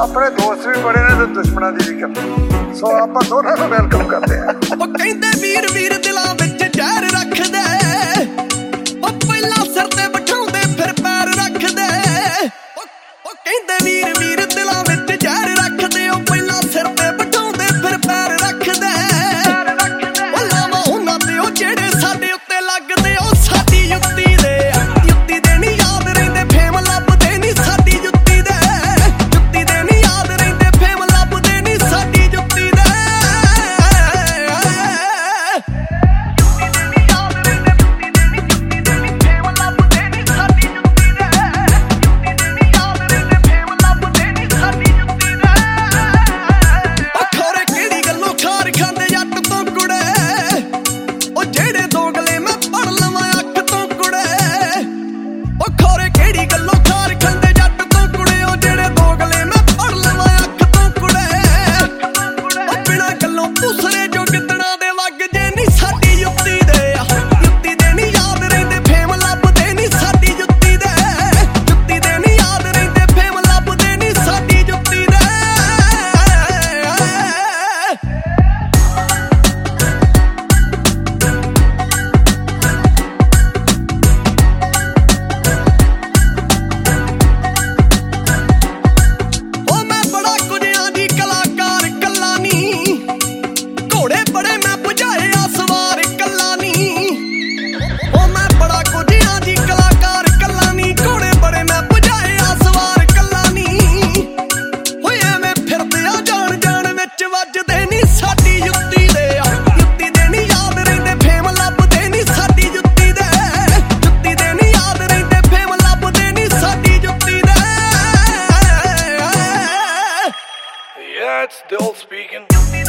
अपने दोस्त भी बड़े ने तो दुश्मनों की भी करते, सो आप दोनों को वेलकम करते हैं। कहते वीर वीर दिलों विच जहर रख दे, पहला सिर ते बिठाउंदे फिर पैर रख दे। कहते वीर वीर दिलों विच जहर रख दे, पहला सिर ते बिठाउंदे फिर पैर रख दे। लावा उन्हां ते ओ जेड़े साडे उत्ते लगदे, ओ साडी जुत्ती दे नी याद रहिंदे, फेम लभदे नी साडी जुत्ती दे नी याद रहिंदे, फेम लभदे नी साडी जुत्ती दे। Yeah, it's still speaking.